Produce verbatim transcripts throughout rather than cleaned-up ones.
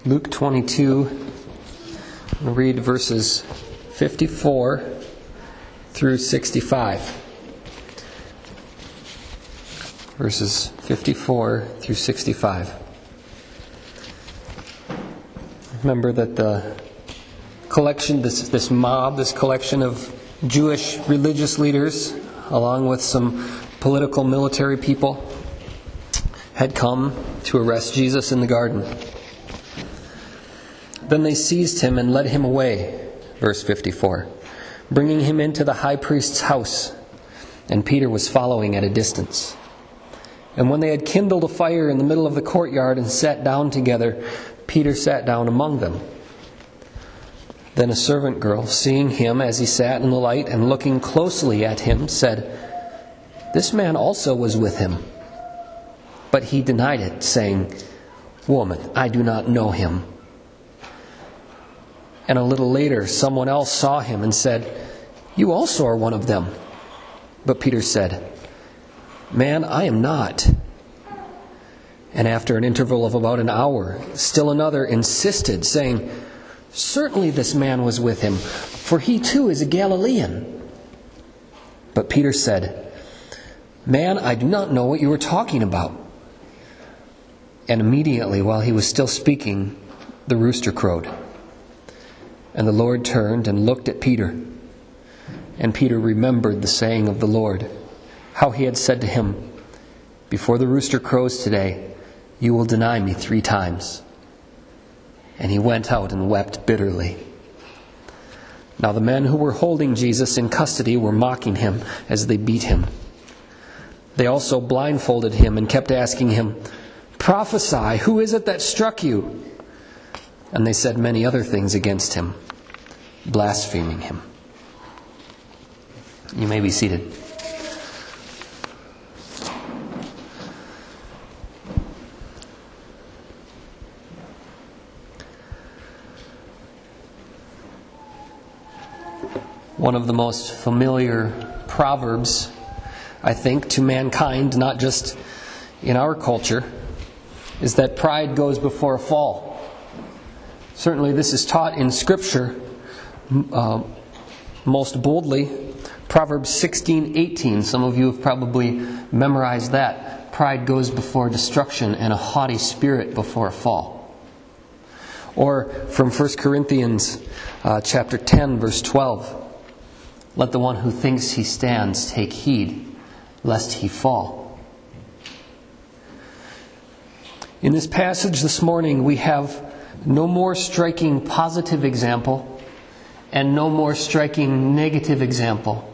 Luke twenty-two, we'll read verses fifty-four through sixty-five. Verses fifty-four through sixty-five. Remember that the collection, this, this mob, this collection of Jewish religious leaders, along with some political military people, had come to arrest Jesus in the garden. Then they seized him and led him away, verse fifty-four, bringing him into the high priest's house, and Peter was following at a distance. And when they had kindled a fire in the middle of the courtyard and sat down together, Peter sat down among them. Then a servant girl, seeing him as he sat in the light and looking closely at him, said, "This man also was with him." But he denied it, saying, "Woman, I do not know him." And a little later, someone else saw him and said, "You also are one of them." But Peter said, "Man, I am not." And after an interval of about an hour, still another insisted, saying, "Certainly this man was with him, for he too is a Galilean." But Peter said, "Man, I do not know what you are talking about." And immediately, while he was still speaking, the rooster crowed. And the Lord turned and looked at Peter. And Peter remembered the saying of the Lord, how he had said to him, "Before the rooster crows today, you will deny me three times." And he went out and wept bitterly. Now the men who were holding Jesus in custody were mocking him as they beat him. They also blindfolded him and kept asking him, "Prophesy, who is it that struck you?" And they said many other things against him, blaspheming him. You may be seated. One of the most familiar proverbs, I think, to mankind, not just in our culture, is that pride goes before a fall. Certainly this is taught in Scripture uh, most boldly. Proverbs sixteen eighteen, some of you have probably memorized that. Pride goes before destruction and a haughty spirit before a fall. Or from First Corinthians uh, chapter ten, verse twelve, "Let the one who thinks he stands take heed, lest he fall." In this passage this morning, we have no more striking positive example and no more striking negative example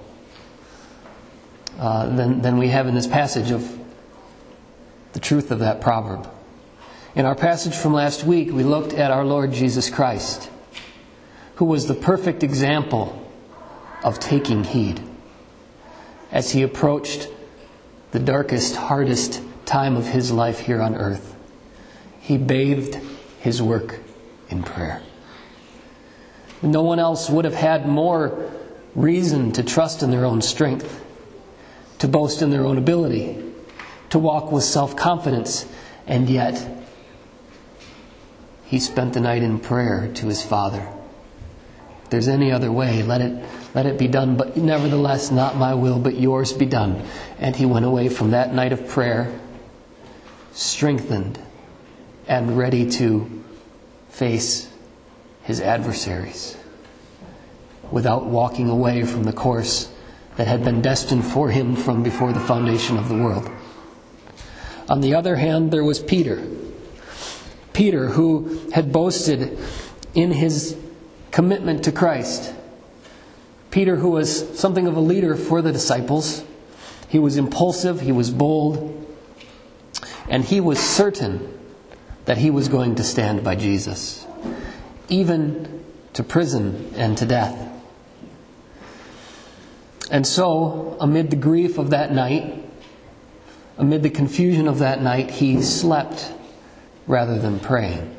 uh, than, than we have in this passage of the truth of that proverb. In our passage from last week, we looked at our Lord Jesus Christ, who was the perfect example of taking heed as he approached the darkest, hardest time of his life here on earth. He bathed his work in prayer. No one else would have had more reason to trust in their own strength, to boast in their own ability, to walk with self-confidence, and yet he spent the night in prayer to his Father. If there's any other way, let it let it be done, but nevertheless, not my will, but yours be done. And he went away from that night of prayer, strengthened and ready to face his adversaries, without walking away from the course that had been destined for him from before the foundation of the world. On the other hand, there was Peter. Peter, who had boasted in his commitment to Christ. Peter, who was something of a leader for the disciples. He was impulsive, he was bold, and he was certain that he was going to stand by Jesus, even to prison and to death. And so, amid the grief of that night, amid the confusion of that night, he slept rather than praying,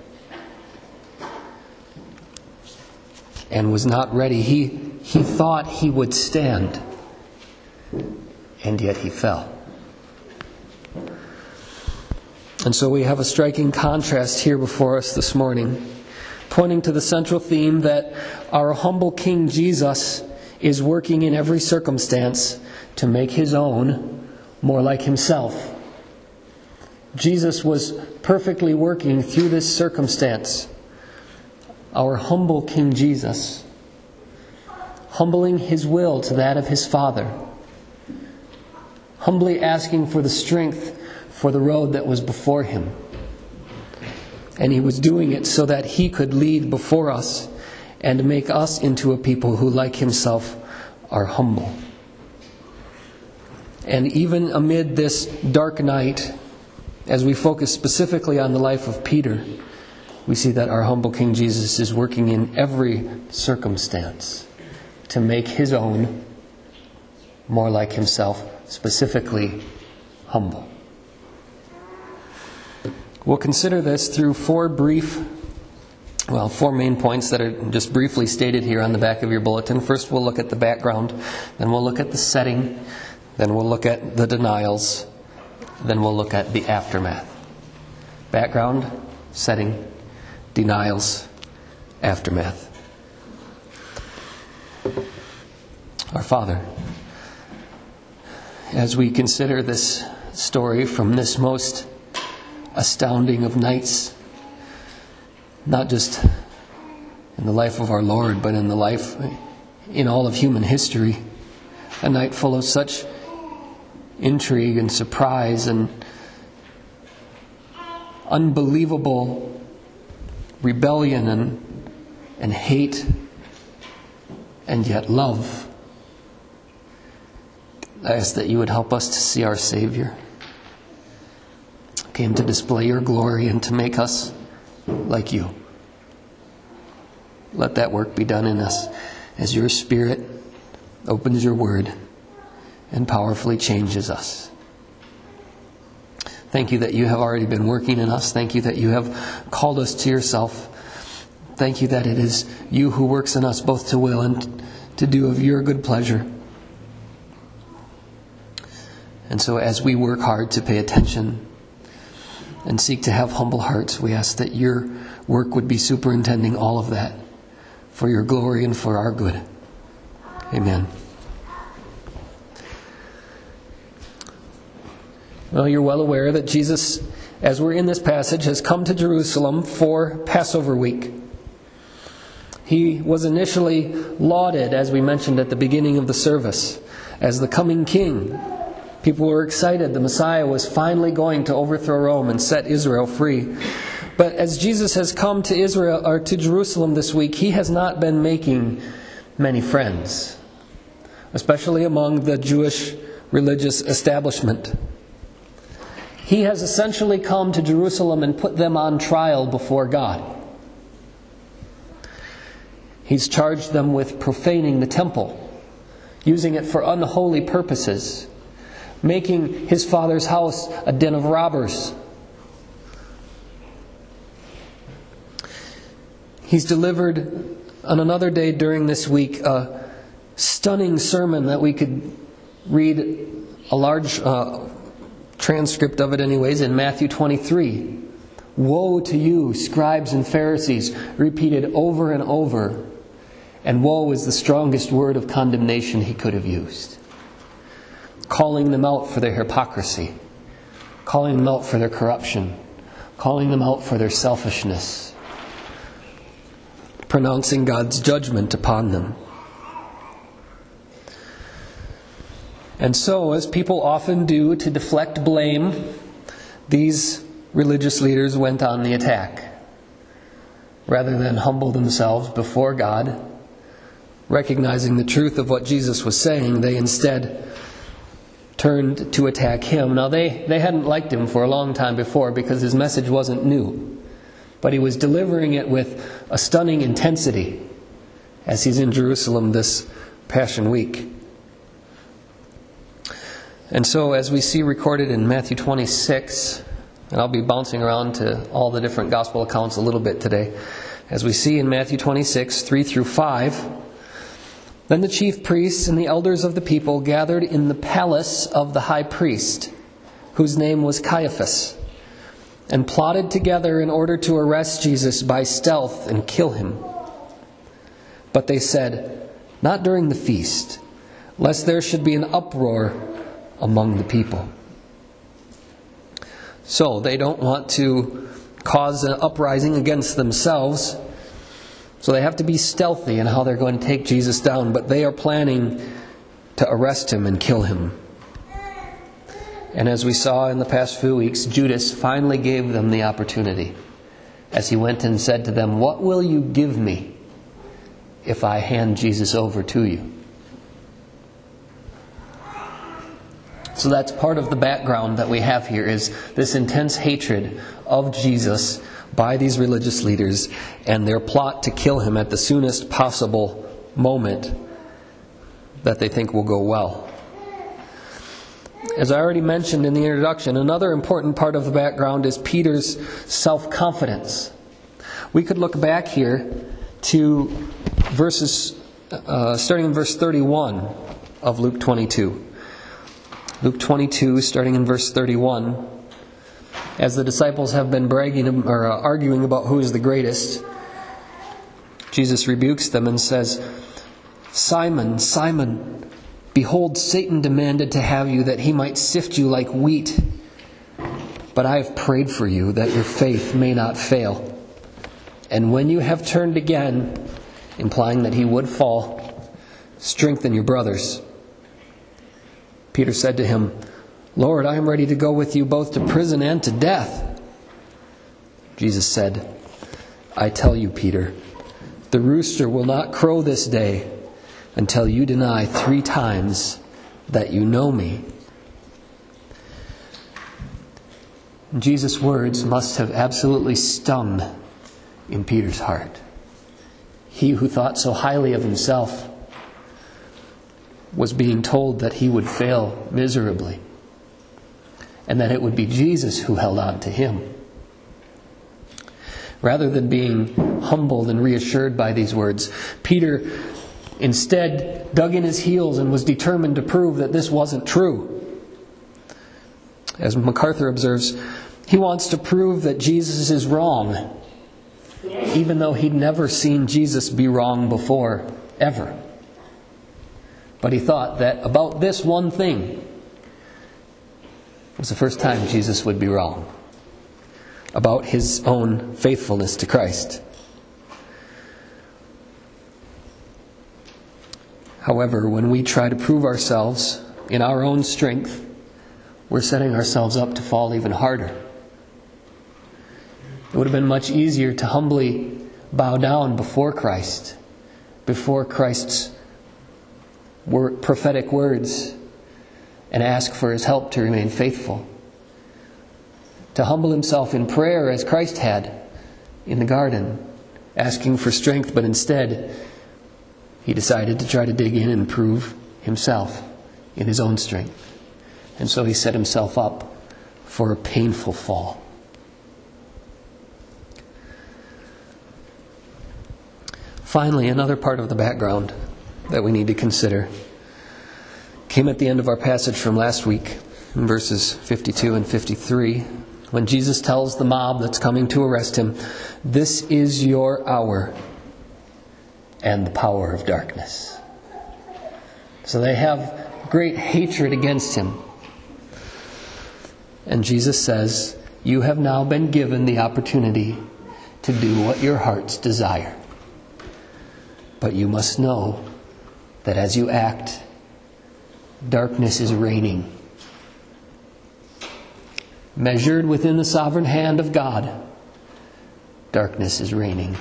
and was not ready. He, he thought he would stand, and yet he fell. And so we have a striking contrast here before us this morning, pointing to the central theme that our humble King Jesus is working in every circumstance to make his own more like himself. Jesus was perfectly working through this circumstance. Our humble King Jesus, humbling his will to that of his Father, humbly asking for the strength for the road that was before him. And he was doing it so that he could lead before us and make us into a people who, like himself, are humble. And even amid this dark night, as we focus specifically on the life of Peter, we see that our humble King Jesus is working in every circumstance to make his own more like himself, specifically humble. We'll consider this through four brief, well, four main points that are just briefly stated here on the back of your bulletin. First, we'll look at the background, then we'll look at the setting, then we'll look at the denials, then we'll look at the aftermath. Background, setting, denials, aftermath. Our Father, as we consider this story from this most astounding of nights, not just in the life of our Lord, but in the life, in all of human history, a night full of such intrigue and surprise and unbelievable rebellion and, and hate, and yet love. I ask that you would help us to see our Savior came to display your glory and to make us like you. Let that work be done in us as your Spirit opens your word and powerfully changes us. Thank you that you have already been working in us. Thank you that you have called us to yourself. Thank you that it is you who works in us both to will and to do of your good pleasure. And so as we work hard to pay attention and seek to have humble hearts, we ask that your work would be superintending all of that for your glory and for our good. Amen. Well, you're well aware that Jesus, as we're in this passage, has come to Jerusalem for Passover week. He was initially lauded, as we mentioned at the beginning of the service, as the coming king. People were excited. The Messiah was finally going to overthrow Rome and set Israel free. But as Jesus has come to Israel or to Jerusalem this week, he has not been making many friends, especially among the Jewish religious establishment. He has essentially come to Jerusalem and put them on trial before God. He's charged them with profaning the temple, using it for unholy purposes, making his Father's house a den of robbers. He's delivered on another day during this week a stunning sermon that we could read a large uh, transcript of it anyways in Matthew twenty-three. Woe to you, scribes and Pharisees, repeated over and over. And woe is the strongest word of condemnation he could have used. Calling them out for their hypocrisy, calling them out for their corruption, calling them out for their selfishness, pronouncing God's judgment upon them. And so, as people often do to deflect blame, these religious leaders went on the attack. Rather than humble themselves before God, recognizing the truth of what Jesus was saying, they instead turned to attack him. Now, they, they hadn't liked him for a long time before because his message wasn't new. But he was delivering it with a stunning intensity as he's in Jerusalem this Passion Week. And so, as we see recorded in Matthew twenty-six, and I'll be bouncing around to all the different gospel accounts a little bit today, as we see in Matthew twenty-six, three through five, then the chief priests and the elders of the people gathered in the palace of the high priest, whose name was Caiaphas, and plotted together in order to arrest Jesus by stealth and kill him. But they said, "Not during the feast, lest there should be an uproar among the people." So they don't want to cause an uprising against themselves, so they have to be stealthy in how they're going to take Jesus down, but they are planning to arrest him and kill him. And as we saw in the past few weeks, Judas finally gave them the opportunity as he went and said to them, "What will you give me if I hand Jesus over to you?" So that's part of the background that we have here, is this intense hatred of Jesus by these religious leaders and their plot to kill him at the soonest possible moment that they think will go well. As I already mentioned in the introduction, another important part of the background is Peter's self-confidence. We could look back here to verses, uh, starting in verse thirty-one of Luke twenty-two. Luke twenty-two, starting in verse thirty-one. As the disciples have been bragging or uh, arguing about who is the greatest, Jesus rebukes them and says, "Simon, Simon, behold, Satan demanded to have you that he might sift you like wheat. But I have prayed for you that your faith may not fail. And when you have turned again," implying that he would fall, "strengthen your brothers." Peter said to him, "Lord, I am ready to go with you both to prison and to death." Jesus said, "I tell you, Peter, the rooster will not crow this day until you deny three times that you know me." Jesus' words must have absolutely stung in Peter's heart. He who thought so highly of himself was being told that he would fail miserably, and that it would be Jesus who held on to him. Rather than being humbled and reassured by these words, Peter instead dug in his heels and was determined to prove that this wasn't true. As MacArthur observes, he wants to prove that Jesus is wrong, even though he'd never seen Jesus be wrong before, ever. But he thought that about this one thing was the first time Jesus would be wrong, about his own faithfulness to Christ. However, when we try to prove ourselves in our own strength, we're setting ourselves up to fall even harder. It would have been much easier to humbly bow down before Christ, before Christ's word, prophetic words, and ask for his help to remain faithful. To humble himself in prayer as Christ had in the garden, asking for strength, but instead he decided to try to dig in and prove himself in his own strength. And so he set himself up for a painful fall. Finally, another part of the background that we need to consider came at the end of our passage from last week, in verses fifty-two and fifty-three, when Jesus tells the mob that's coming to arrest him, "This is your hour and the power of darkness." So they have great hatred against him. And Jesus says, "You have now been given the opportunity to do what your hearts desire. But you must know that as you act, darkness is reigning. Measured within the sovereign hand of God, darkness is reigning."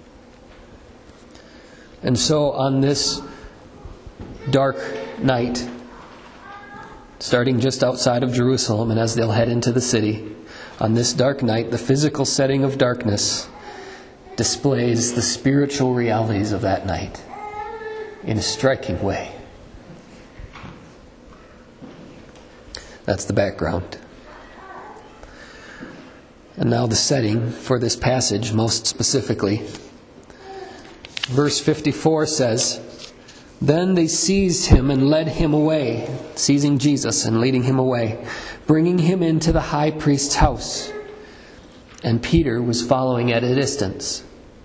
And so on this dark night, starting just outside of Jerusalem, and as they'll head into the city, on this dark night, the physical setting of darkness displays the spiritual realities of that night in a striking way. That's the background. And now the setting for this passage, most specifically. Verse fifty-four says, "Then they seized him and led him away," seizing Jesus and leading him away, "bringing him into the high priest's house. and Peter was following at a distance.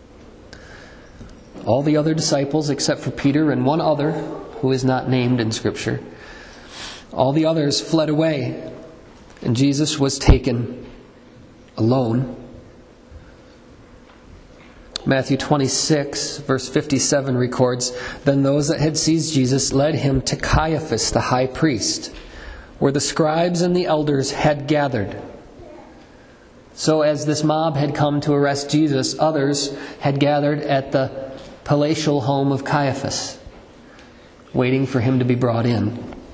All the other disciples, except for Peter and one other, who is not named in Scripture, all the others fled away, and Jesus was taken alone. Matthew twenty-six, verse fifty-seven records, "Then those that had seized Jesus led him to Caiaphas the high priest, where the scribes and the elders had gathered." So as this mob had come to arrest Jesus, others had gathered at the palatial home of Caiaphas, waiting for him to be brought in.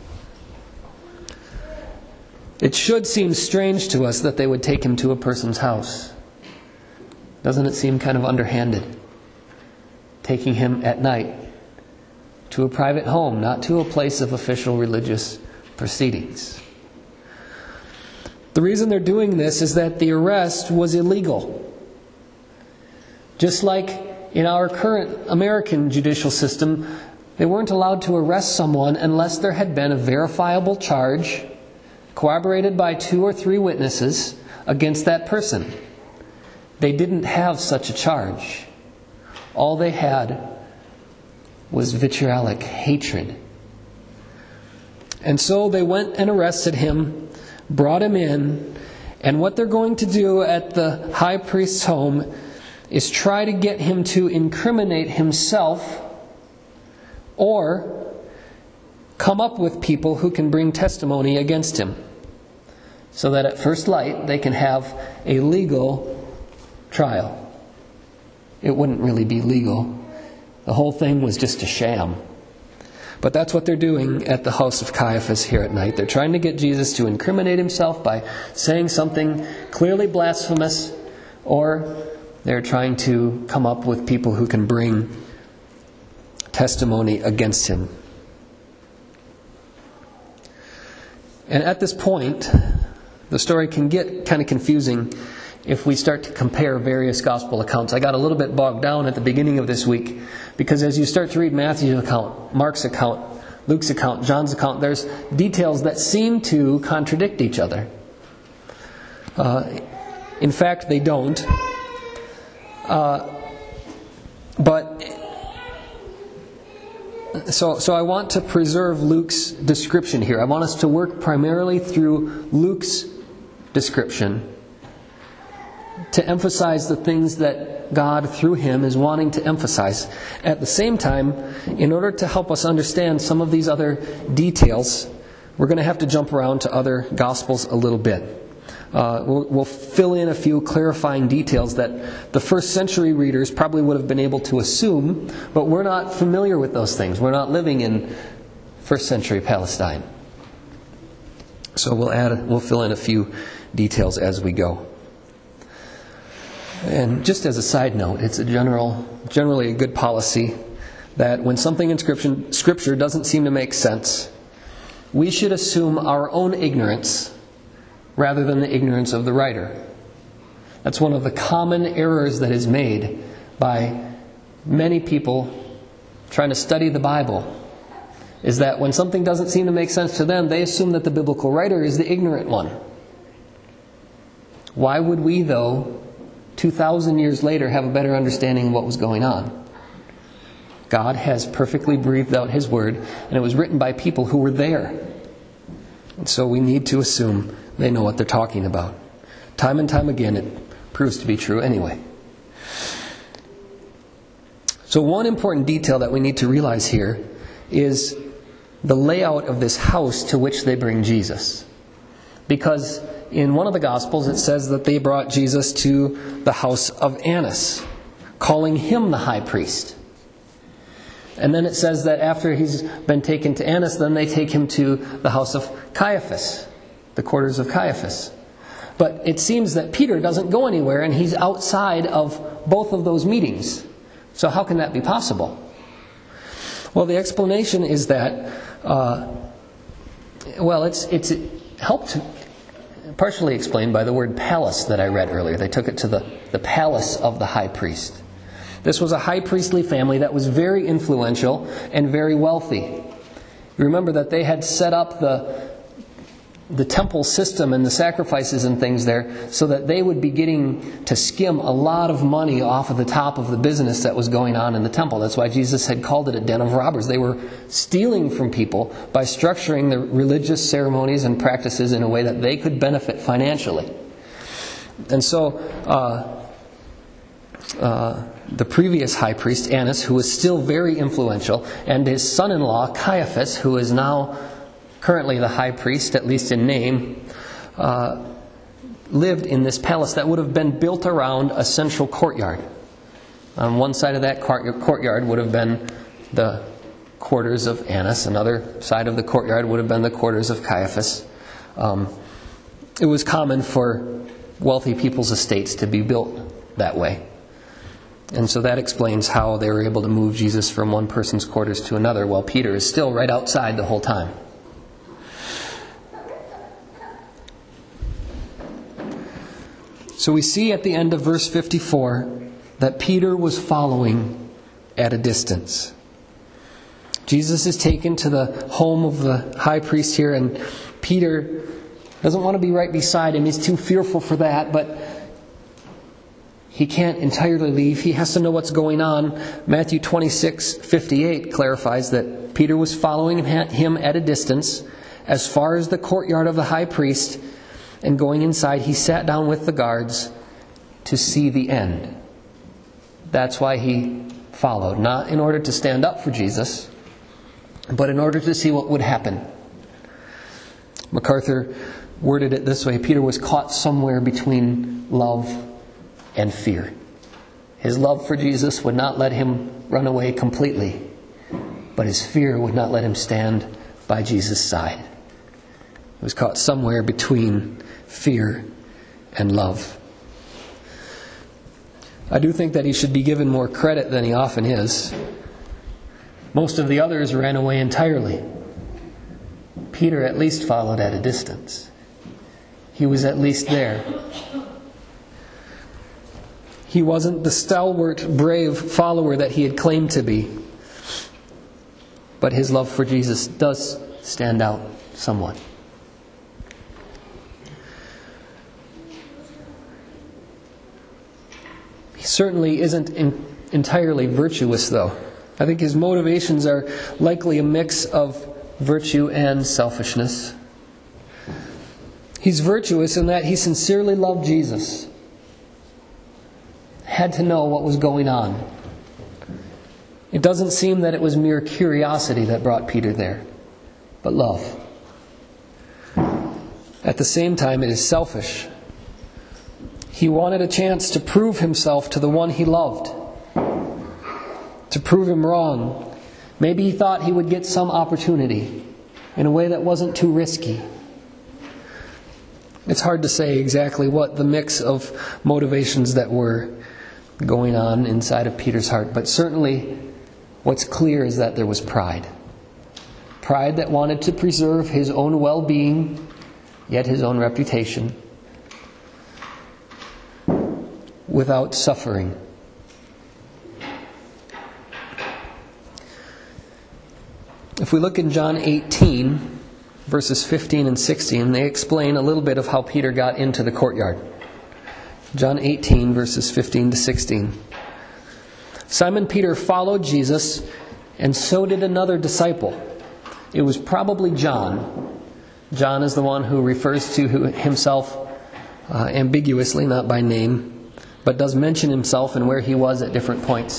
It should seem strange to us that they would take him to a person's house. Doesn't it seem kind of underhanded? Taking him at night to a private home, not to a place of official religious proceedings. The reason they're doing this is that the arrest was illegal. Just like in our current American judicial system, they weren't allowed to arrest someone unless there had been a verifiable charge, corroborated by two or three witnesses, against that person. They didn't have such a charge. All they had was vitriolic hatred. And so they went and arrested him, brought him in, and what they're going to do at the high priest's home is try to get him to incriminate himself or come up with people who can bring testimony against him, so that at first light they can have a legal trial. It wouldn't really be legal. The whole thing was just a sham. But that's what they're doing at the house of Caiaphas here at night. They're trying to get Jesus to incriminate himself by saying something clearly blasphemous, or they're trying to come up with people who can bring testimony against him. And at this point, the story can get kind of confusing if we start to compare various gospel accounts. I got a little bit bogged down at the beginning of this week, because as you start to read Matthew's account, Mark's account, Luke's account, John's account, there's details that seem to contradict each other. Uh, in fact, they don't. Uh, but so, so I want to preserve Luke's description here. I want us to work primarily through Luke's description to emphasize the things that God, through him, is wanting to emphasize. At the same time, in order to help us understand some of these other details, we're going to have to jump around to other Gospels a little bit. Uh, we'll, we'll fill in a few clarifying details that the first century readers probably would have been able to assume, but we're not familiar with those things. We're not living in first century Palestine. So we'll add, we'll fill in a few details as we go. And just as a side note, it's a general, generally a good policy that when something in Scripture, Scripture doesn't seem to make sense, we should assume our own ignorance rather than the ignorance of the writer. That's one of the common errors that is made by many people trying to study the Bible, is that when something doesn't seem to make sense to them, they assume that the biblical writer is the ignorant one. Why would we, though, two thousand years later, have a better understanding of what was going on? God has perfectly breathed out His Word, and it was written by people who were there. And so we need to assume they know what they're talking about. Time and time again, it proves to be true anyway. So one important detail that we need to realize here is the layout of this house to which they bring Jesus. Because in one of the Gospels it says that they brought Jesus to the house of Annas, calling him the high priest. And then it says that after he's been taken to Annas, then they take him to the house of Caiaphas, the quarters of Caiaphas. But it seems that Peter doesn't go anywhere, and he's outside of both of those meetings. So how can that be possible? Well, the explanation is that, uh, well, it's it's helped partially explained by the word palace that I read earlier. They took it to the, the palace of the high priest. This was a high priestly family that was very influential and very wealthy. You remember that they had set up the the temple system and the sacrifices and things there so that they would be getting to skim a lot of money off of the top of the business that was going on in the temple. That's why Jesus had called it a den of robbers. They were stealing from people by structuring the religious ceremonies and practices in a way that they could benefit financially. And so uh, uh, the previous high priest, Annas, who was still very influential, and his son-in-law, Caiaphas, who is now currently the high priest, at least in name, uh, lived in this palace that would have been built around a central courtyard. On one side of that courtyard would have been the quarters of Annas. Another side of the courtyard would have been the quarters of Caiaphas. Um, it was common for wealthy people's estates to be built that way. And so that explains how they were able to move Jesus from one person's quarters to another, while Peter is still right outside the whole time. So we see at the end of verse fifty-four that Peter was following at a distance. Jesus is taken to the home of the high priest here, and Peter doesn't want to be right beside him. He's too fearful for that, but he can't entirely leave. He has to know what's going on. Matthew twenty-six fifty-eight clarifies that Peter was following him at a distance as far as the courtyard of the high priest, and going inside, he sat down with the guards to see the end. That's why he followed. Not in order to stand up for Jesus, but in order to see what would happen. MacArthur worded it this way: Peter was caught somewhere between love and fear. His love for Jesus would not let him run away completely, but his fear would not let him stand by Jesus' side. He was caught somewhere between fear and love. I do think that he should be given more credit than he often is. Most of the others ran away entirely. Peter at least followed at a distance. He was at least there. He wasn't the stalwart, brave follower that he had claimed to be. But his love for Jesus does stand out somewhat. He certainly isn't in, entirely virtuous, though. I think his motivations are likely a mix of virtue and selfishness. He's virtuous in that he sincerely loved Jesus. Had to know what was going on. It doesn't seem that it was mere curiosity that brought Peter there, but love. At the same time, it is selfish. He wanted a chance to prove himself to the one he loved, to prove him wrong. Maybe he thought he would get some opportunity in a way that wasn't too risky. It's hard to say exactly what the mix of motivations that were going on inside of Peter's heart, but certainly what's clear is that there was pride. Pride that wanted to preserve his own well-being, yet his own reputation, without suffering. If we look in John eighteen, verses fifteen and sixteen, they explain a little bit of how Peter got into the courtyard. John eighteen, verses fifteen to sixteen. Simon Peter followed Jesus, and so did another disciple. It was probably John. John is the one who refers to himself uh, ambiguously, not by name, but does mention himself and where he was at different points.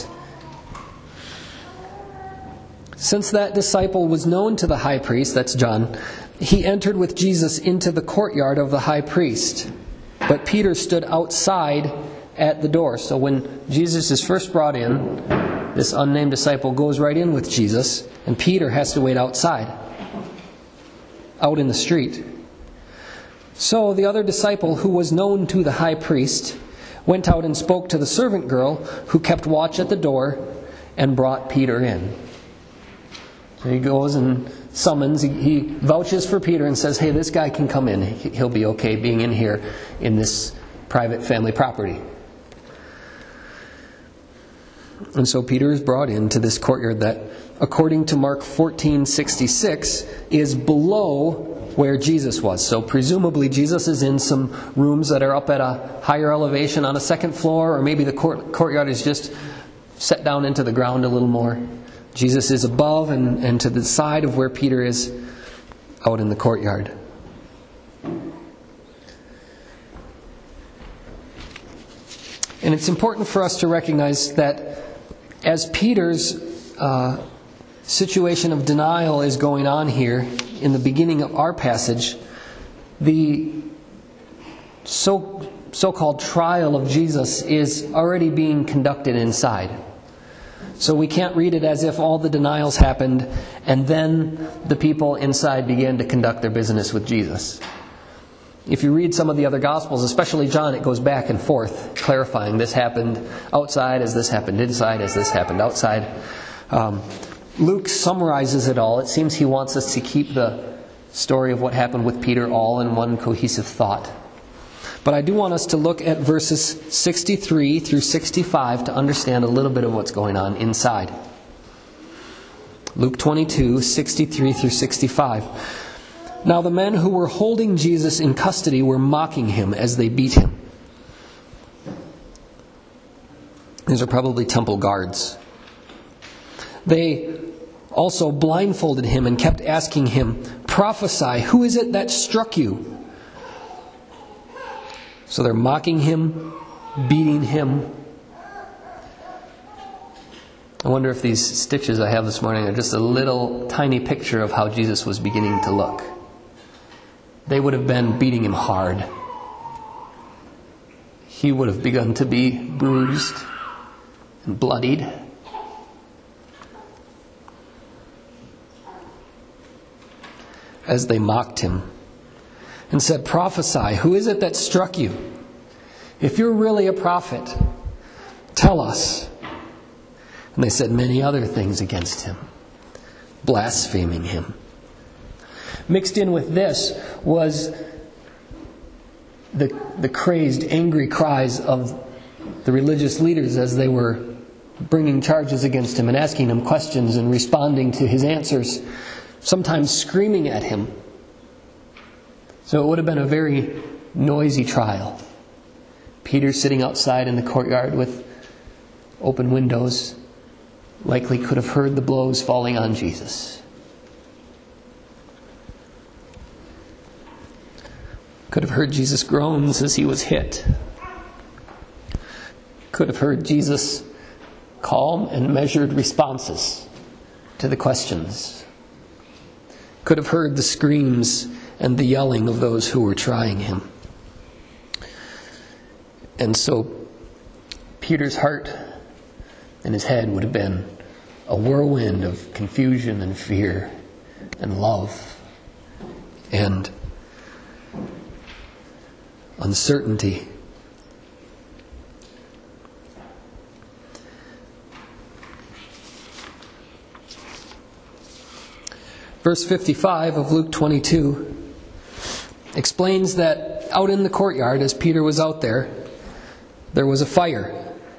Since that disciple was known to the high priest, that's John, he entered with Jesus into the courtyard of the high priest. But Peter stood outside at the door. So when Jesus is first brought in, this unnamed disciple goes right in with Jesus, and Peter has to wait outside, out in the street. So the other disciple, who was known to the high priest, went out and spoke to the servant girl who kept watch at the door and brought Peter in. So he goes and summons, he, he vouches for Peter and says, hey, this guy can come in. He'll be okay being in here in this private family property. And so Peter is brought into this courtyard that, according to Mark fourteen sixty-six, is below where Jesus was. So presumably Jesus is in some rooms that are up at a higher elevation on a second floor, or maybe the court, courtyard is just set down into the ground a little more. Jesus is above and, and to the side of where Peter is out in the courtyard. And it's important for us to recognize that as Peter's uh, situation of denial is going on here in the beginning of our passage, the so, so-called trial of Jesus is already being conducted inside. So we can't read it as if all the denials happened and then the people inside began to conduct their business with Jesus. If you read some of the other Gospels, especially John, it goes back and forth, clarifying this happened outside as this happened inside as this happened outside. Um, Luke summarizes it all. It seems he wants us to keep the story of what happened with Peter all in one cohesive thought. But I do want us to look at verses sixty-three through sixty-five to understand a little bit of what's going on inside. Luke twenty-two, sixty-three through sixty-five. Now the men who were holding Jesus in custody were mocking him as they beat him. These are probably temple guards. They also blindfolded him and kept asking him, "Prophesy, who is it that struck you?" So they're mocking him, beating him. I wonder if these stitches I have this morning are just a little tiny picture of how Jesus was beginning to look. They would have been beating him hard. He would have begun to be bruised and bloodied. As they mocked him and said, "Prophesy, who is it that struck you? If you're really a prophet, tell us." And they said many other things against him, blaspheming him. Mixed in with this was the, the crazed, angry cries of the religious leaders as they were bringing charges against him and asking him questions and responding to his answers, sometimes screaming at him. So it would have been a very noisy trial. Peter sitting outside in the courtyard with open windows likely could have heard the blows falling on Jesus. Could have heard Jesus' groans as he was hit. Could have heard Jesus' calm and measured responses to the questions. Could have heard the screams and the yelling of those who were trying him. And so Peter's heart and his head would have been a whirlwind of confusion and fear and love and uncertainty. Verse fifty-five of Luke twenty-two explains that out in the courtyard, as Peter was out there, there was a fire.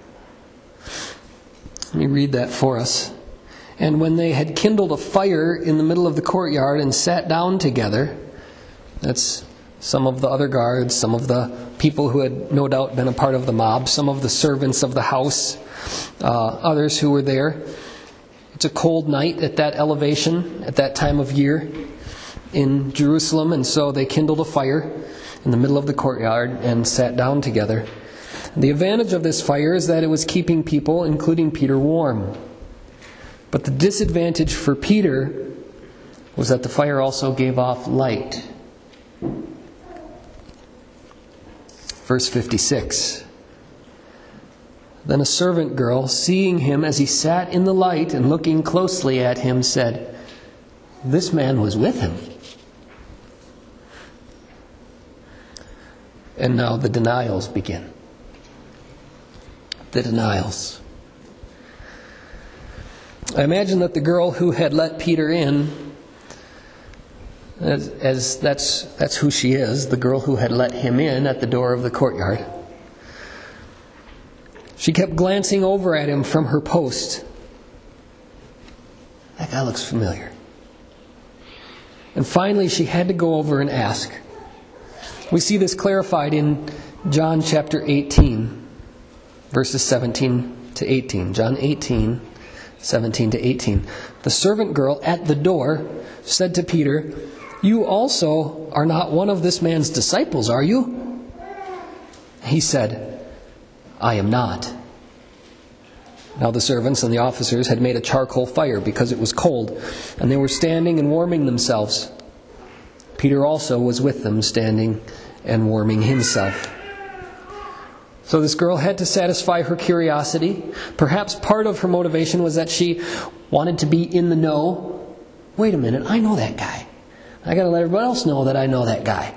Let me read that for us. "And when they had kindled a fire in the middle of the courtyard and sat down together," that's some of the other guards, some of the people who had no doubt been a part of the mob, some of the servants of the house, uh, others who were there. It's a cold night at that elevation, at that time of year in Jerusalem, and so they kindled a fire in the middle of the courtyard and sat down together. The advantage of this fire is that it was keeping people, including Peter, warm. But the disadvantage for Peter was that the fire also gave off light. Verse fifty-six. "Then a servant girl, seeing him as he sat in the light and looking closely at him, said, 'This man was with him.'" And now the denials begin. The denials. I imagine that the girl who had let Peter in, as, as that's that's who she is, the girl who had let him in at the door of the courtyard, She kept glancing over at him from her post. That guy looks familiar. And finally, she had to go over and ask. We see this clarified in John chapter eighteen, verses seventeen to eighteen. John eighteen, seventeen to eighteen. The servant girl at the door said to Peter, "You also are not one of this man's disciples, are you?" He said, "I am not." Now the servants and the officers had made a charcoal fire because it was cold, and they were standing and warming themselves. Peter also was with them, standing and warming himself. So this girl had to satisfy her curiosity. Perhaps part of her motivation was that she wanted to be in the know. Wait a minute, I know that guy. I got to let everybody else know that I know that guy.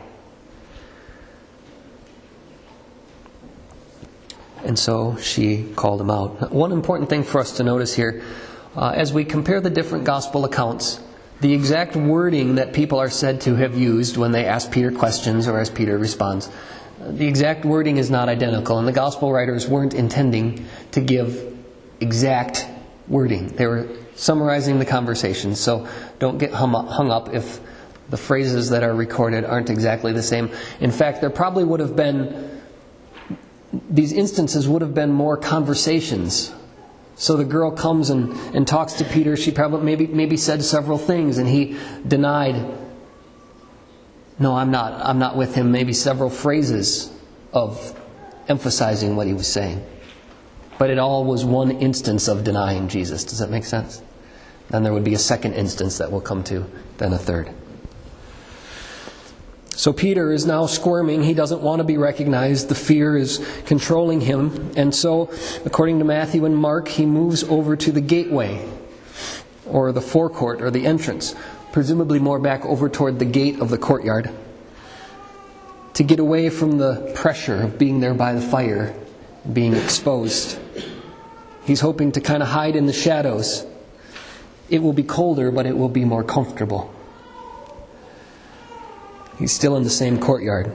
And so she called him out. One important thing for us to notice here, uh, as we compare the different gospel accounts, the exact wording that people are said to have used when they ask Peter questions or as Peter responds, the exact wording is not identical, and the gospel writers weren't intending to give exact wording. They were summarizing the conversation, so don't get hung up, hung up if the phrases that are recorded aren't exactly the same. In fact, there probably would have been, these instances would have been more conversations. So the girl comes and, and talks to Peter. She probably maybe maybe said several things, and he denied, "No, I'm not. I'm not with him." Maybe several phrases of emphasizing what he was saying. But it all was one instance of denying Jesus. Does that make sense? Then there would be a second instance that we'll come to, then a third. So Peter is now squirming. He doesn't want to be recognized. The fear is controlling him. And so, according to Matthew and Mark, he moves over to the gateway, or the forecourt, or the entrance, presumably more back over toward the gate of the courtyard, to get away from the pressure of being there by the fire, being exposed. He's hoping to kind of hide in the shadows. It will be colder, but it will be more comfortable. He's still in the same courtyard.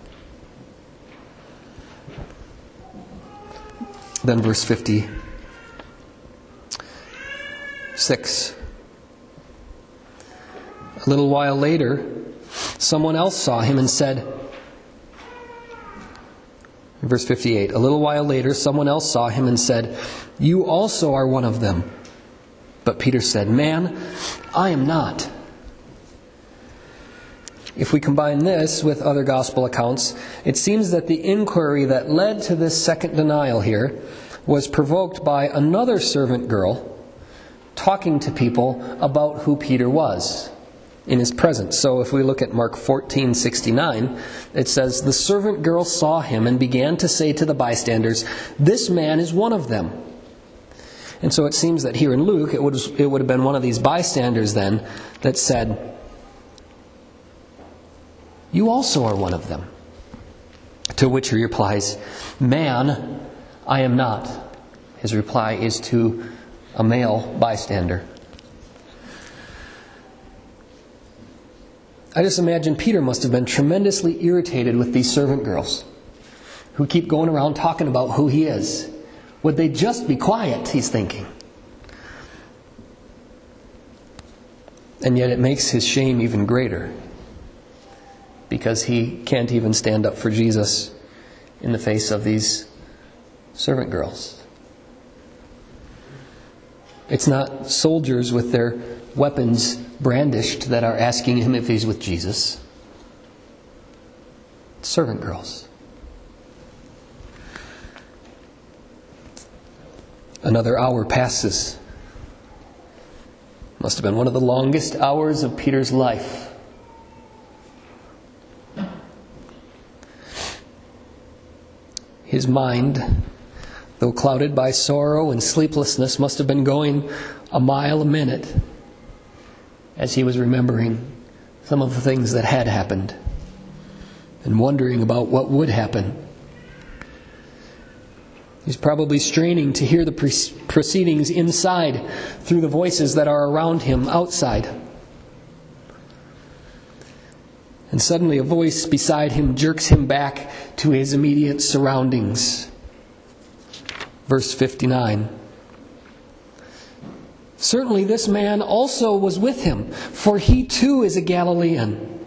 Then verse fifty-six. A little while later, someone else saw him and said, verse fifty-eight, a little while later, someone else saw him and said, "You also are one of them." But Peter said, "Man, I am not." If we combine this with other gospel accounts, it seems that the inquiry that led to this second denial here was provoked by another servant girl talking to people about who Peter was in his presence. So if we look at Mark fourteen sixty-nine, it says, "The servant girl saw him and began to say to the bystanders, 'This man is one of them.'" And so it seems that here in Luke, it would, it would have been one of these bystanders then that said, "You also are one of them." To which he replies, "Man, I am not." His reply is to a male bystander. I just imagine Peter must have been tremendously irritated with these servant girls who keep going around talking about who he is. Would they just be quiet, he's thinking. And yet it makes his shame even greater, because he can't even stand up for Jesus in the face of these servant girls. It's not soldiers with their weapons brandished that are asking him if he's with Jesus. It's servant girls. Another hour passes. Must have been one of the longest hours of Peter's life. His mind, though clouded by sorrow and sleeplessness, must have been going a mile a minute as he was remembering some of the things that had happened and wondering about what would happen. He's probably straining to hear the proceedings inside through the voices that are around him outside. And suddenly a voice beside him jerks him back to his immediate surroundings. Verse fifty-nine. Certainly this man also was with him, for he too is a Galilean.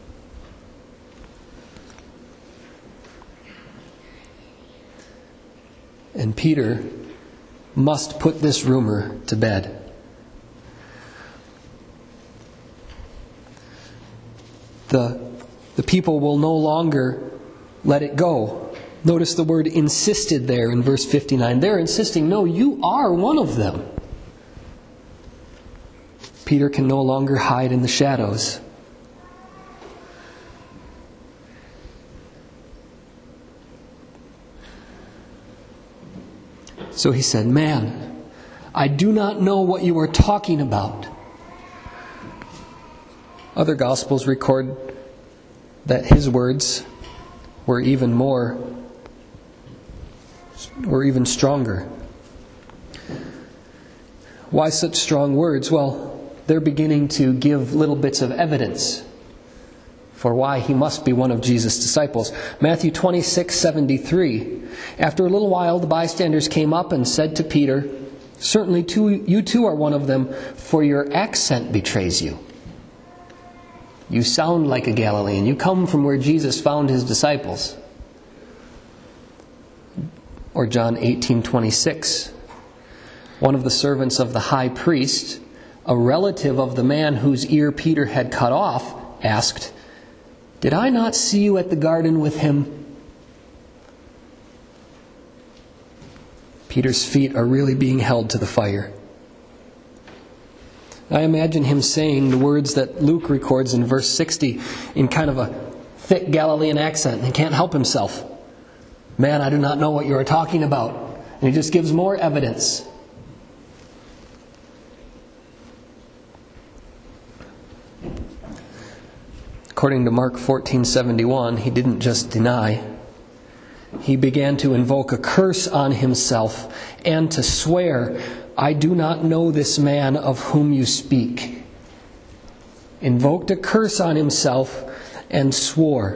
And Peter must put this rumor to bed. The, the people will no longer let it go. Notice the word insisted there in verse fifty-nine. They're insisting, no, you are one of them. Peter can no longer hide in the shadows. So he said, "Man, I do not know what you are talking about." Other Gospels record that his words were even more, were even stronger. Why such strong words? Well, they're beginning to give little bits of evidence for why he must be one of Jesus' disciples. Matthew twenty-six seventy-three. After a little while, the bystanders came up and said to Peter, "Certainly too, you too are one of them, for your accent betrays you. You sound like a Galilean. You come from where Jesus found his disciples." Or John eighteen twenty-six. One of the servants of the high priest, a relative of the man whose ear Peter had cut off, asked, "Did I not see you at the garden with him?" Peter's feet are really being held to the fire. I imagine him saying the words that Luke records in verse sixty in kind of a thick Galilean accent. He can't help himself. "Man, I do not know what you are talking about." And he just gives more evidence. According to Mark fourteen seventy-one, he didn't just deny. He began to invoke a curse on himself and to swear, "I do not know this man of whom you speak." Invoked a curse on himself and swore.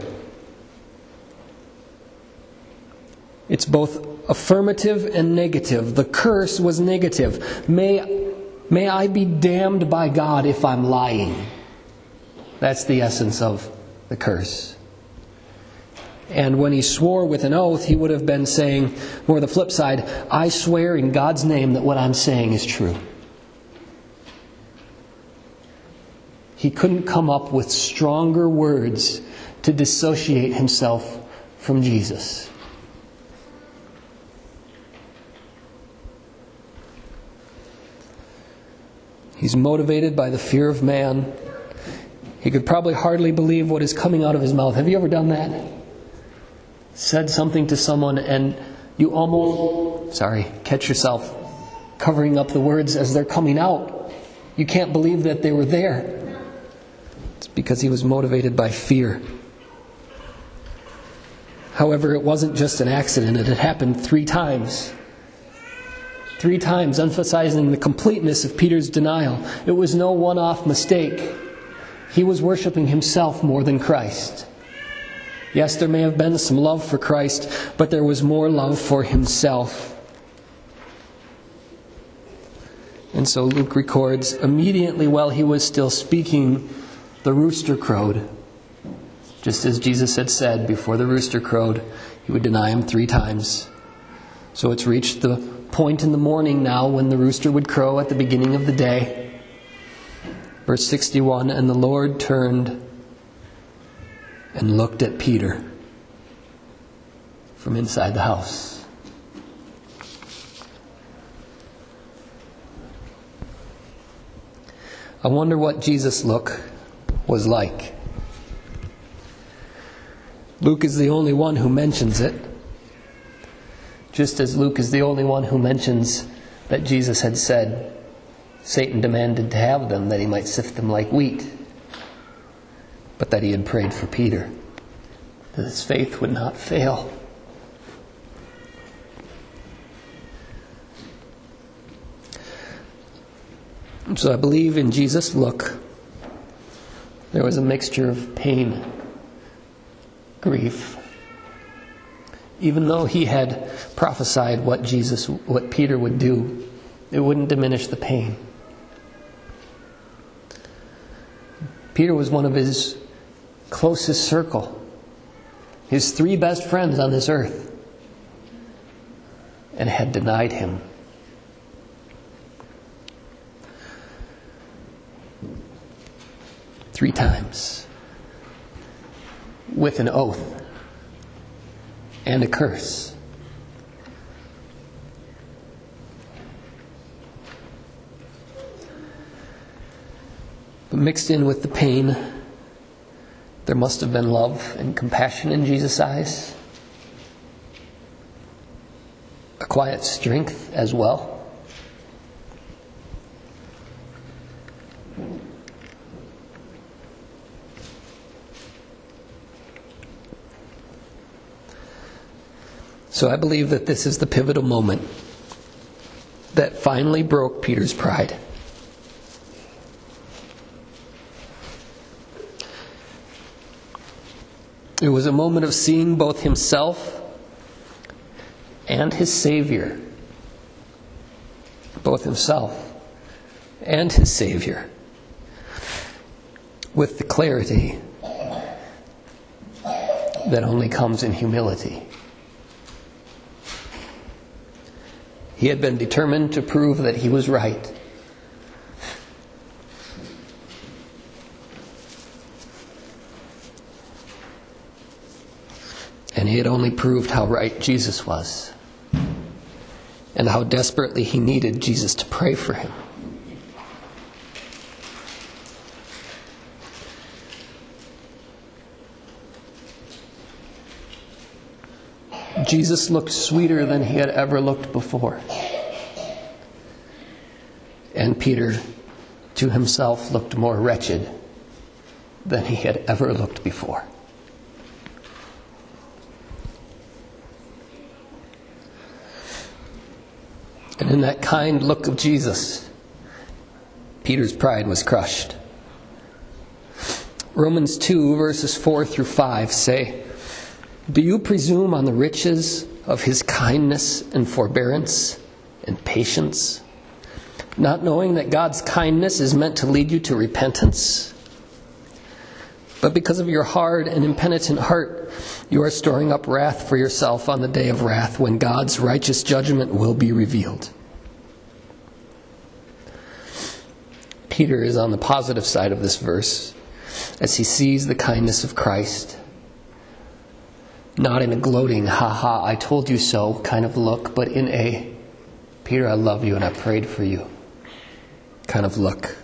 It's both affirmative and negative. The curse was negative. May, may I be damned by God if I'm lying. That's the essence of the curse. And when he swore with an oath, he would have been saying, more the flip side, "I swear in God's name that what I'm saying is true." He couldn't come up with stronger words to dissociate himself from Jesus. He's motivated by the fear of man. He could probably hardly believe what is coming out of his mouth. Have you ever done that? Said something to someone and you almost, sorry, catch yourself covering up the words as they're coming out. You can't believe that they were there. It's because he was motivated by fear. However, it wasn't just an accident. It had happened three times. Three times, emphasizing the completeness of Peter's denial. It was no one-off mistake. He was worshiping himself more than Christ. Yes, there may have been some love for Christ, but there was more love for himself. And so Luke records, immediately while he was still speaking, the rooster crowed. Just as Jesus had said, before the rooster crowed, he would deny him three times. So it's reached the point in the morning now when the rooster would crow at the beginning of the day. Verse sixty-one, and the Lord turned and looked at Peter from inside the house. I wonder what Jesus' look was like. Luke is the only one who mentions it. Just as Luke is the only one who mentions that Jesus had said, Satan demanded to have them that he might sift them like wheat, but that he had prayed for Peter, that his faith would not fail. So I believe in Jesus' look, there was a mixture of pain, grief, Even though he had prophesied what Jesus, what Peter would do, it wouldn't diminish the pain. Peter was one of his closest circle, his three best friends on this earth, and had denied him. Three times. With an oath and a curse. But mixed in with the pain, there must have been love and compassion in Jesus' eyes. A quiet strength as well. So I believe that this is the pivotal moment that finally broke Peter's pride. It was a moment of seeing both himself and his Savior. Both himself and his Savior. With the clarity that only comes in humility. He had been determined to prove that he was right. And he had only proved how right Jesus was. And how desperately he needed Jesus to pray for him. Jesus looked sweeter than he had ever looked before. And Peter, to himself, looked more wretched than he had ever looked before. And in that kind look of Jesus, Peter's pride was crushed. Romans two, verses four through five say, "Do you presume on the riches of his kindness and forbearance and patience, not knowing that God's kindness is meant to lead you to repentance? But because of your hard and impenitent heart, you are storing up wrath for yourself on the day of wrath, when God's righteous judgment will be revealed." Peter is on the positive side of this verse as he sees the kindness of Christ. Not in a gloating, ha ha, I told you so kind of look, but in a, Peter, I love you and I prayed for you kind of look.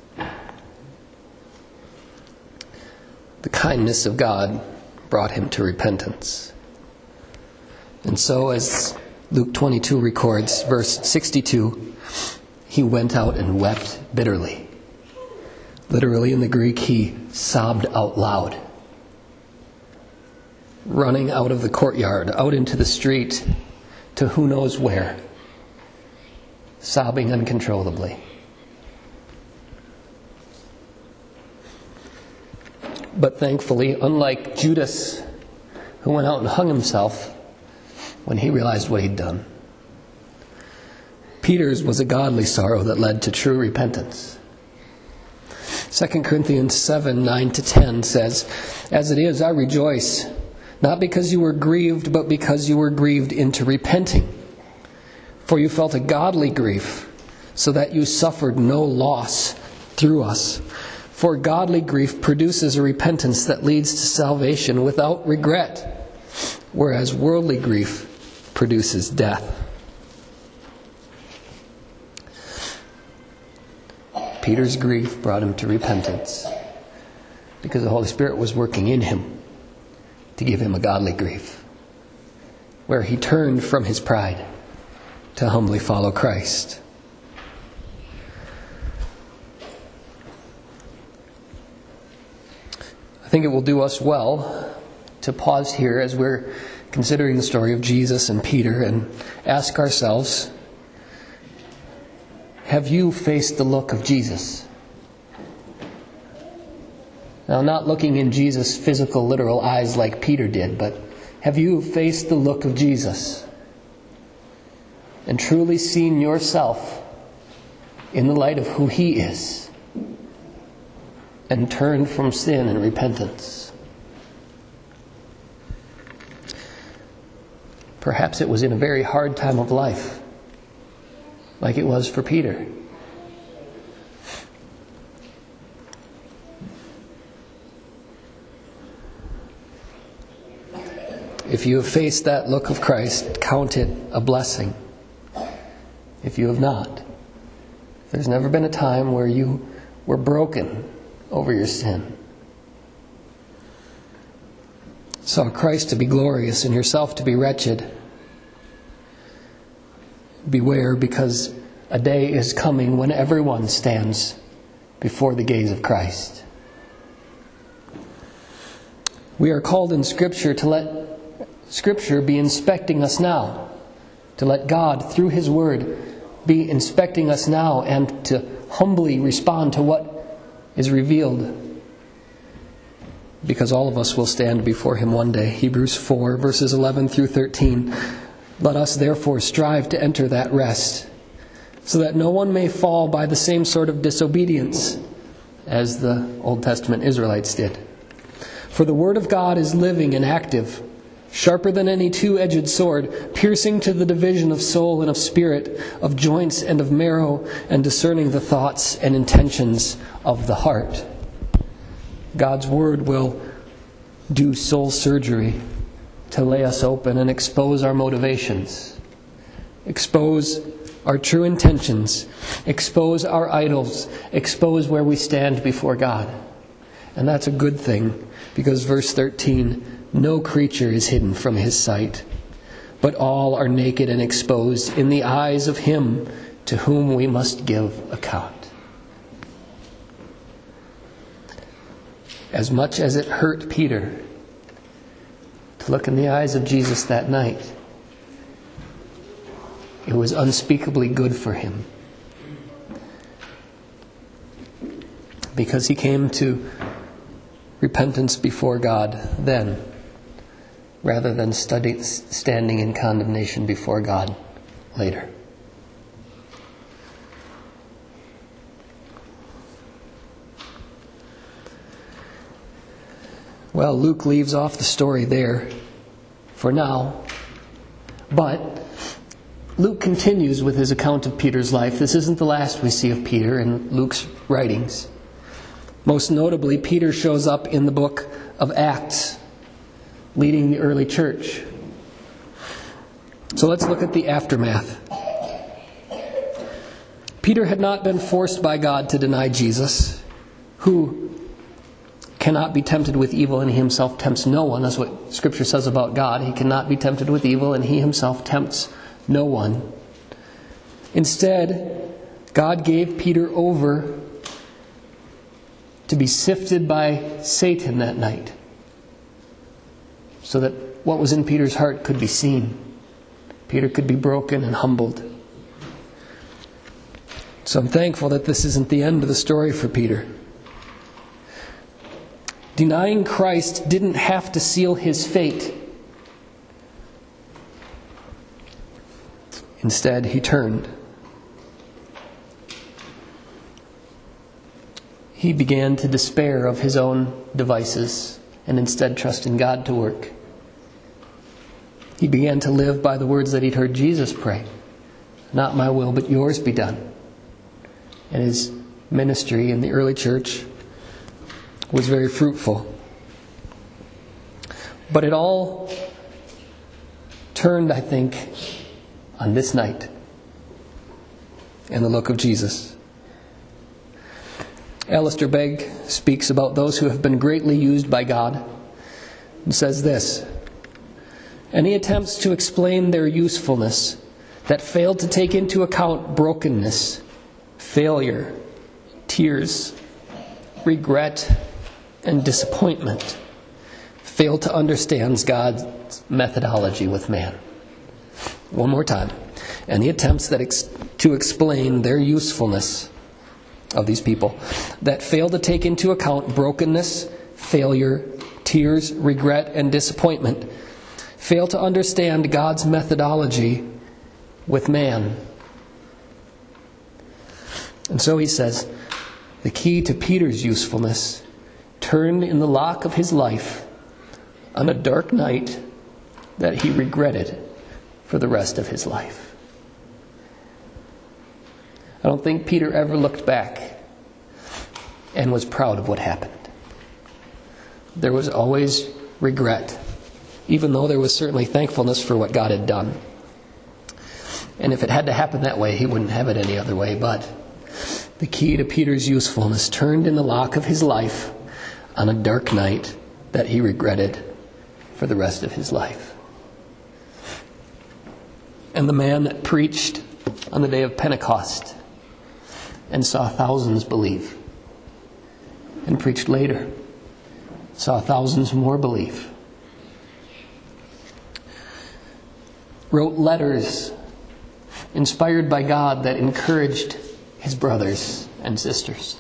The kindness of God brought him to repentance. And so, as Luke twenty-two records, verse sixty-two, he went out and wept bitterly. Literally in the Greek, he sobbed out loud. Running out of the courtyard, out into the street, to who knows where. Sobbing uncontrollably. But thankfully, unlike Judas, who went out and hung himself when he realized what he'd done, Peter's was a godly sorrow that led to true repentance. Second Corinthians seven, nine to ten says, "As it is, I rejoice, not because you were grieved, but because you were grieved into repenting. For you felt a godly grief, so that you suffered no loss through us. For godly grief produces a repentance that leads to salvation without regret, whereas worldly grief produces death." Peter's grief brought him to repentance because the Holy Spirit was working in him to give him a godly grief, where he turned from his pride to humbly follow Christ. I think it will do us well to pause here as we're considering the story of Jesus and Peter and ask ourselves, have you faced the look of Jesus? Now, not looking in Jesus' physical, literal eyes like Peter did, but Have you faced the look of Jesus and truly seen yourself in the light of who He is and turned from sin and repentance? Perhaps it was in a very hard time of life, like it was for Peter. If you have faced that look of Christ, count it a blessing. If you have not, there's never been a time where you were broken over your sin, saw Christ to be glorious and yourself to be wretched, beware, because a day is coming when everyone stands before the gaze of Christ. We are called in Scripture to let Scripture be inspecting us now, to let God, through His Word, be inspecting us now, and to humbly respond to what is revealed, because all of us will stand before Him one day. Hebrews four, verses eleven through thirteen. Let us therefore strive to enter that rest, so that no one may fall by the same sort of disobedience as the Old Testament Israelites did. For the Word of God is living and active, sharper than any two-edged sword, piercing to the division of soul and of spirit, of joints and of marrow, and discerning the thoughts and intentions of the heart. God's Word will do soul surgery to lay us open and expose our motivations, expose our true intentions, expose our idols, expose where we stand before God. And that's a good thing, because verse thirteen, no creature is hidden from His sight, but all are naked and exposed in the eyes of Him to whom we must give account. As much as it hurt Peter to look in the eyes of Jesus that night, it was unspeakably good for him, because he came to repentance before God then, rather than study, standing in condemnation before God later. Well, Luke leaves off the story there for now, but Luke continues with his account of Peter's life. This isn't the last we see of Peter in Luke's writings. Most notably, Peter shows up in the book of Acts, leading the early church. So let's look at the aftermath. Peter had not been forced by God to deny Jesus, who cannot be tempted with evil, and He Himself tempts no one. That's what Scripture says about God. He cannot be tempted with evil, and He Himself tempts no one. Instead, God gave Peter over to be sifted by Satan that night, so that what was in Peter's heart could be seen. Peter could be broken and humbled. So I'm thankful that this isn't the end of the story for Peter. Denying Christ didn't have to seal his fate. Instead, he turned. He began to despair of his own devices and instead trust in God to work. He began to live by the words that he'd heard Jesus pray. Not my will, but yours be done. And his ministry in the early church was very fruitful. But it all turned, I think, on this night and the look of Jesus. Alistair Begg speaks about those who have been greatly used by God and says this: any attempts to explain their usefulness that fail to take into account brokenness, failure, tears, regret, and disappointment fail to understand God's methodology with man. One more time. Any attempts that ex- to explain their usefulness of these people that fail to take into account brokenness, failure, tears, regret, and disappointment fail to understand God's methodology with man. And so he says, the key to Peter's usefulness turned in the lock of his life on a dark night that he regretted for the rest of his life. I don't think Peter ever looked back and was proud of what happened. There was always regret, even though there was certainly thankfulness for what God had done. And if it had to happen that way, he wouldn't have it any other way. But the key to Peter's usefulness turned in the lock of his life on a dark night that he regretted for the rest of his life. And the man that preached on the day of Pentecost and saw thousands believe, and preached later, saw thousands more believe, wrote letters inspired by God that encouraged his brothers and sisters,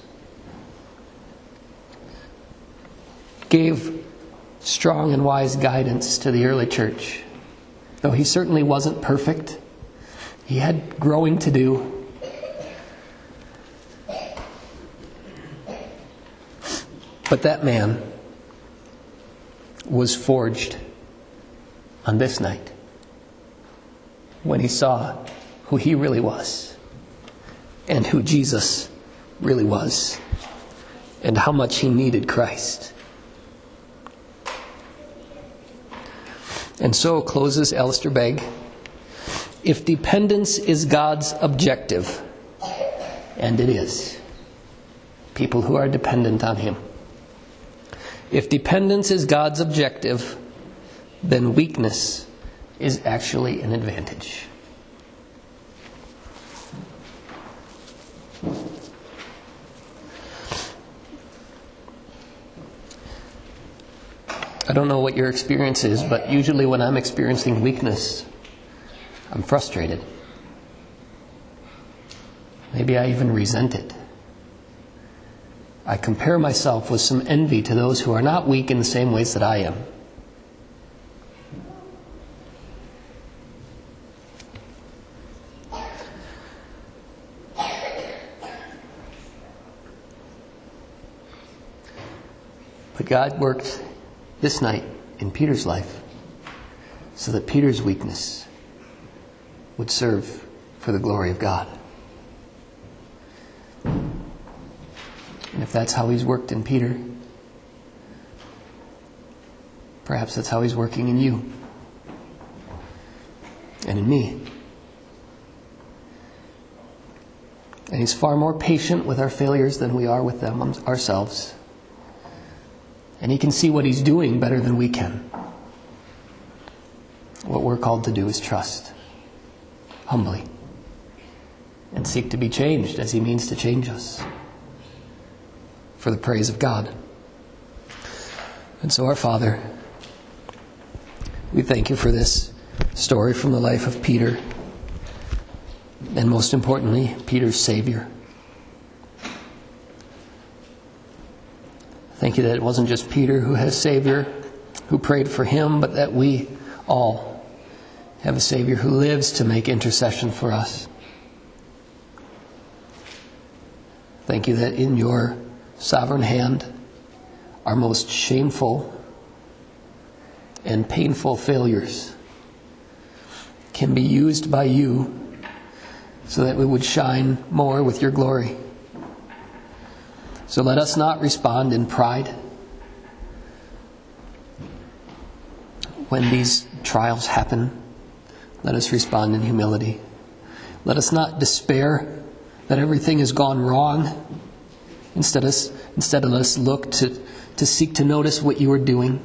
gave strong and wise guidance to the early church. Though he certainly wasn't perfect, he had growing to do. But that man was forged on this night when he saw who he really was and who Jesus really was and how much he needed Christ. And so closes Alistair Begg, if dependence is God's objective, and it is, people who are dependent on him, if dependence is God's objective, then weakness is actually an advantage. I don't know what your experience is, but usually when I'm experiencing weakness, I'm frustrated. Maybe I even resent it. I compare myself with some envy to those who are not weak in the same ways that I am. But God worked this night in Peter's life so that Peter's weakness would serve for the glory of God. And if that's how he's worked in Peter, perhaps that's how he's working in you and in me. And he's far more patient with our failures than we are with them ourselves. And he can see what he's doing better than we can. What we're called to do is trust, humbly, and seek to be changed as he means to change us for the praise of God. And so, our Father, we thank you for this story from the life of Peter, and most importantly, Peter's Savior. Thank you that it wasn't just Peter who had a Savior who prayed for him, but that we all have a Savior who lives to make intercession for us. Thank you that in your sovereign hand, our most shameful and painful failures can be used by you so that we would shine more with your glory. So let us not respond in pride when these trials happen. Let us respond in humility. Let us not despair that everything has gone wrong. Instead, us, instead let us look to, to seek to notice what you are doing.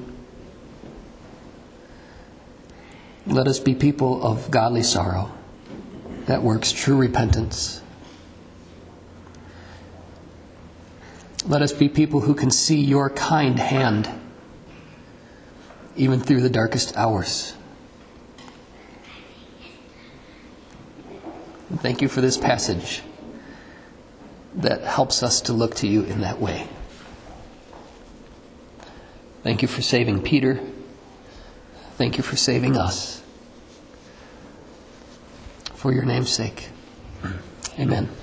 Let us be people of godly sorrow that works true repentance. Let us be people who can see your kind hand even through the darkest hours. And thank you for this passage that helps us to look to you in that way. Thank you for saving Peter. Thank you for saving us. For your name's sake. Amen.